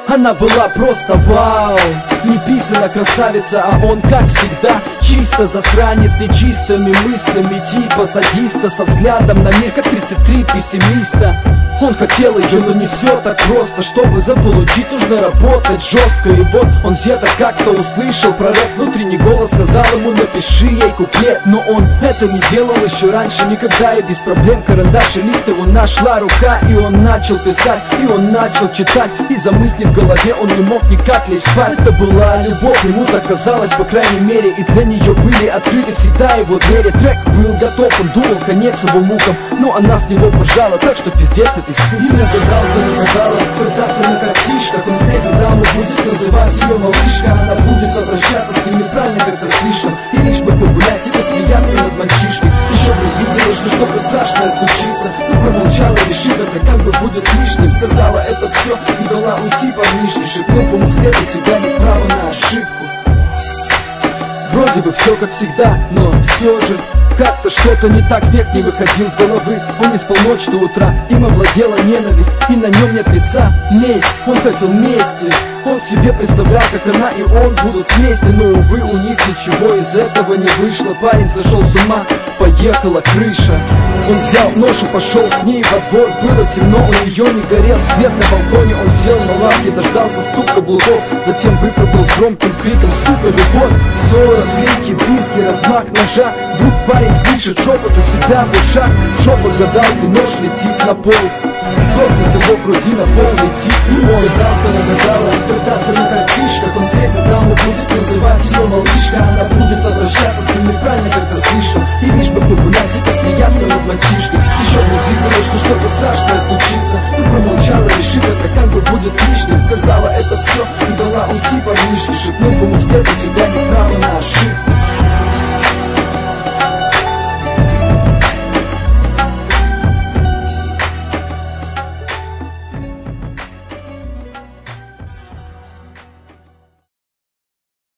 Она была просто вау. Не писана красавица, а он, как всегда, чисто засранец, нечистыми мыслями типа садиста, со взглядом на мир, как 33 пессимиста. Он хотел ее, но не все так просто. Чтобы заполучить, нужно работать жестко. И вот он где-то как-то услышал про рэп. Внутренний голос сказал ему: напиши ей куплет. Но он это не делал еще раньше никогда. И без проблем карандаш и лист его нашла рука. И он начал писать, и он начал читать. И за мысли в голове он не мог никак лечь спать. Это была любовь, ему так казалось, по крайней мере. И для нее были открыты всегда его двери. Трек был готов, он думал конец его мукам, но она с него поржала, так что пиздец этой суки. И нагадал, когда-то на картишках он встретит даму, будет называть ее малышка. Она будет обращаться с ним неправильно как-то слишком. И лишь бы погулять и посмеяться над мальчишкой. Еще бы видела, что что-то страшное случится, но промолчала, решив, это как бы будет лишним. Сказала это все и дала уйти парнишке, шепнув ему вслед: у тебя нет права на ошибку. Вроде бы все как всегда, но все же как-то что-то не так, смех не выходил с головы. Он не спал ночь до утра, им овладела ненависть, и на нем нет лица. Месть, он хотел мести. Он себе представлял, как она и он будут вместе. Но, увы, у них ничего из этого не вышло. Парень сошел с ума, поехала крыша. Он взял нож и пошел к ней во двор. Было темно, у нее не горел свет на балконе. Он сел на лавке, дождался стук каблуков, затем выпрыгнул с громким криком: сука, любовь! Ссора, крики, визги, размах ножа. Вдруг парень слышит шепот у себя в ушах. Шепот гадалки, нож летит на пол. Кровь из его груди на пол летит. И он гадалка нагадала, когда-то на картишках он встретит даму, будет называть ее малышка. Она будет